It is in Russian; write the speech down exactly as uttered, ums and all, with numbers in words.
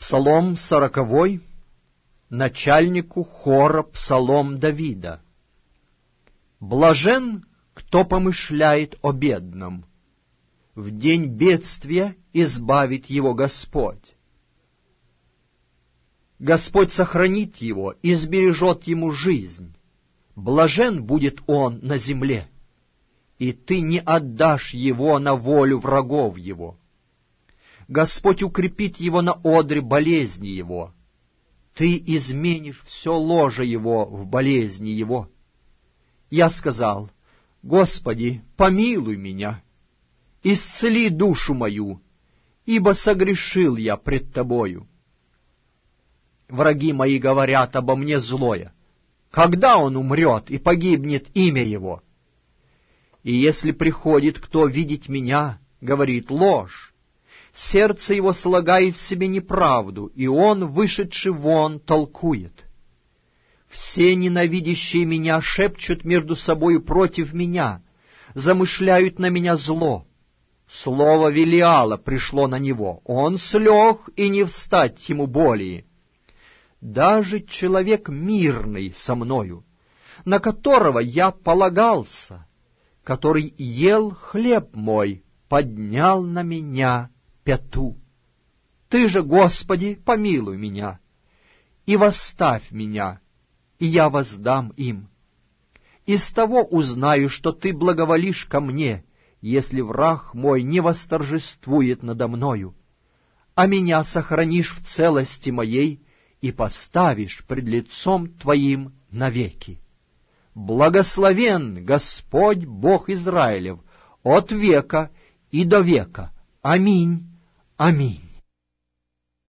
Псалом сороковой, начальнику хора псалом Давида. Блажен, кто помышляет о бедном. В день бедствия избавит его Господь. Господь сохранит его и сбережет ему жизнь. Блажен будет он на земле, и ты не отдашь его на волю врагов его. Господь укрепит его на одре болезни его. Ты изменишь все ложе его в болезни его. Я сказал: Господи, помилуй меня, исцели душу мою, ибо согрешил я пред Тобою. Враги мои говорят обо мне злое: когда он умрет и погибнет имя его? И если приходит кто видеть меня, говорит ложь, сердце его слагает в себе неправду, и он, вышедший вон, толкует. Все ненавидящие меня шепчут между собою против меня, замышляют на меня зло. Слово Велиала пришло на него, он слег, и не встать ему более. Даже человек мирный со мною, на которого я полагался, который ел хлеб мой, поднял на меня пяту. Ты же, Господи, помилуй меня, и восставь меня, и я воздам им. Из того узнаю, что Ты благоволишь ко мне, если враг мой не восторжествует надо мною, а меня сохранишь в целости моей и поставишь пред лицом Твоим навеки. Благословен Господь Бог Израилев от века и до века. Аминь. Аминь.